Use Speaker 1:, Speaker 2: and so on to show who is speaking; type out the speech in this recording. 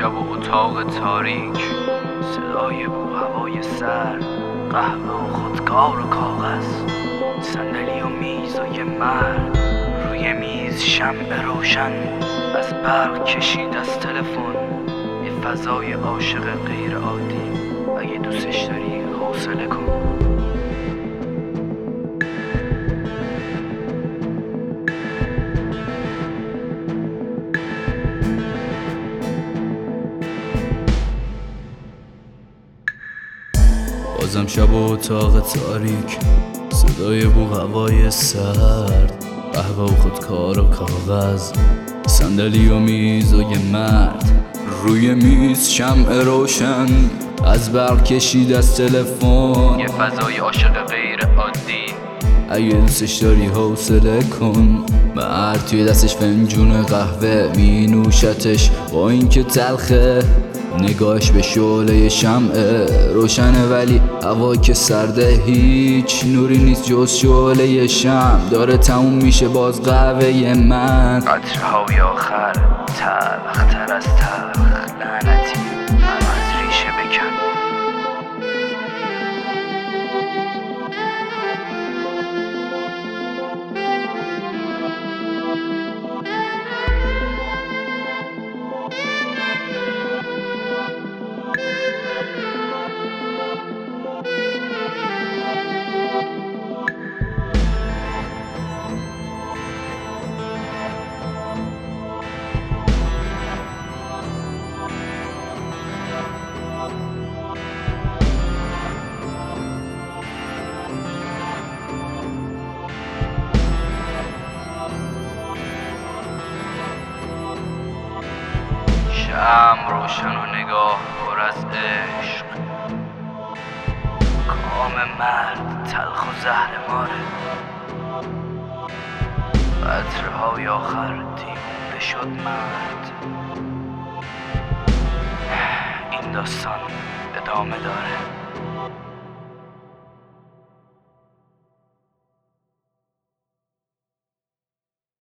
Speaker 1: شب و اتاق تاریک، صدای بو هوای سر، قهوه و خودکار و کاغذ، صندلی و میز و یه مرد روی میز، شمع روشن از برق کشید از تلفن. یه فضای عاشق غیر عادی، اگه دوستش داری حوصله کن. بازم شب و اتاق تاریک، صدای بو هوای سرد، قهوه و خودکار و کاغذ، صندلی و میز و یه مرد روی میز، شمع روشن از برق کشید از تلفن. یه فضای عاشق غیر عادی، اگه دوستش داری حوصله کن. مرد توی دستش فنجون قهوه می نوشتش با اینکه تلخه، نگاهش به شعله شمع روشنه ولی هوا که سرده، هیچ نوری نیست جز شعله شمع. داره تموم میشه باز قهوه من، قطرهای آخر تلخ تر از تلخ، لعنتی منو از ریشه بکن. شمع روشن و نگاه پر از عشق، کام مرد تلخ و زهرماره، قطرهای آخر دیوونه شد مرد. این داستان ادامه داره.